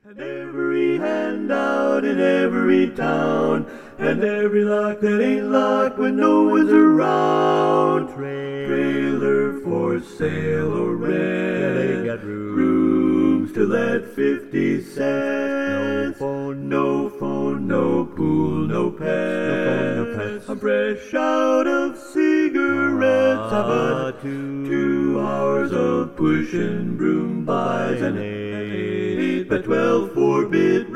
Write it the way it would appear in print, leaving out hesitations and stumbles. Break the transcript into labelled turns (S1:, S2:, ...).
S1: And every handout in every town, and every lock that ain't locked when no one's around. Trailer for sale or rent, they got rooms to let 50 cents. No phone, no pool, no pets. I'm fresh out of cigarettes. I've had 2 hours of pushing broom buys and 8 by 12 4-bit